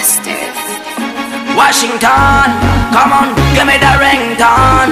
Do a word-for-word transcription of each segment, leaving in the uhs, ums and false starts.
bastard. Washington, come on, give me the ringtone.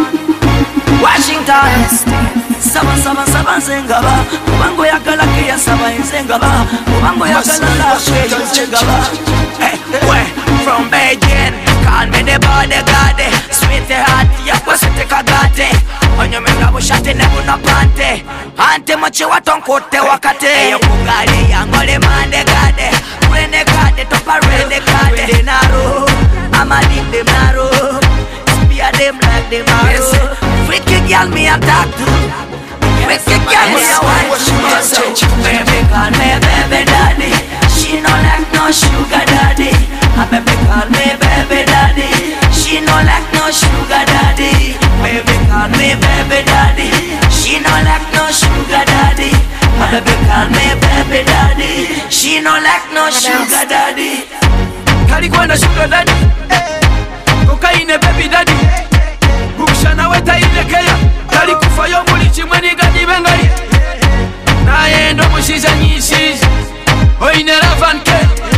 Washington, saba saba saba zengaba, ubango ya gala kia saba zengaba, ubango ya gala la kia zengaba. Hey, we from Beijing, call me the bodyguard, sweet heart, ya kwasete kagate. Onyo menga bushate nebu na pante, ante mochi watonkote wakate. Yo kugari ya ngole mande gade, rene gade topa rene gade. Rene naro, I'ma leave them narrow, spear them like them arrow. Wicked girl me attack to, wicked girl me a want to. Baby call me baby daddy, she no like no sugar daddy. A baby call me baby daddy, she no like no sugar daddy. Baby call me baby daddy, she no like no sugar daddy. A baby call me baby daddy, she no like no sugar daddy. Kali kwenda sugar daddy, kokaine baby daddy. Bukshana weta ilekea, kali kufa yo muli chimweni gadi bengali. Na yendo mushiza nyishiza, oine ravanke.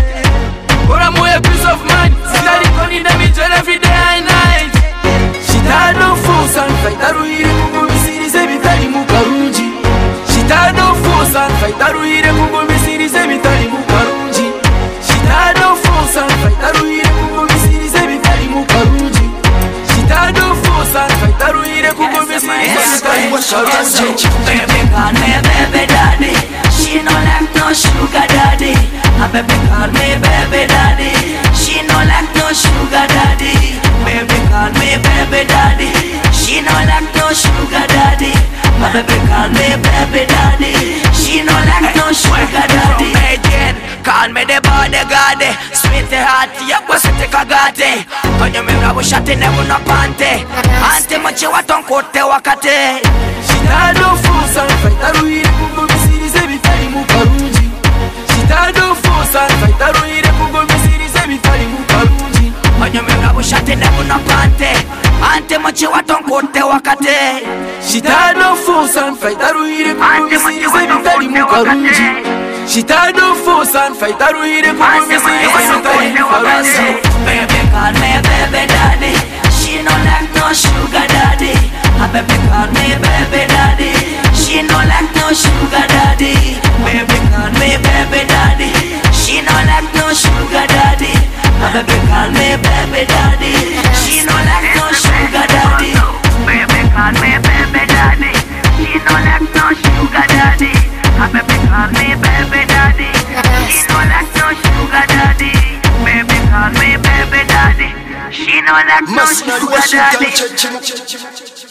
Ora moye peace of mind, silari koni na michel every day and night. Shita no force and fight, aruhire kukumisirize bitari mukarunji. Shita no force and fight, aruhire kukumisirize bitari mukarunji. Shita no force and fight, aruhire kukumisirize bitari mukarunji. Shita no force and fight, aruhire kukumisirize bitari mukarunji. Baby call me baby daddy, she no like no sugar daddy. A baby call me baby daddy, she no like no sugar daddy. Baby call me baby daddy, she no like no sugar daddy. A baby call me baby daddy, she no like no sugar daddy. Call me the bodyguard, sweet heart, ya kwasete kagate. Konyo menga bushate nebu na pante, ante mochi watonkote wakate. Shita no force and fight, aruhire kukumisirize bitari mukarunji. Shita no force and fight, aruhire kukumisirize bitari mukarunji. Konyo menga bushate nebu na pante, ante mochi watonkote wakate. Shita no force and fight, aruhire kukumisirize bitari mukarunji. Shita no force and fight, aruhire kukumisirize bitari mukarunji. Baby call me baby daddy, she no like no sugar daddy. A baby call me baby daddy, she no like no sugar daddy. Baby call me baby daddy, she no like no sugar daddy. A baby call me baby daddy, she no like no sugar daddy. Baby call me baby daddy, she no like no sugar daddy. A baby call me baby daddy, she no like no sugar daddy. Baby call me baby daddy, she no like no sugar daddy.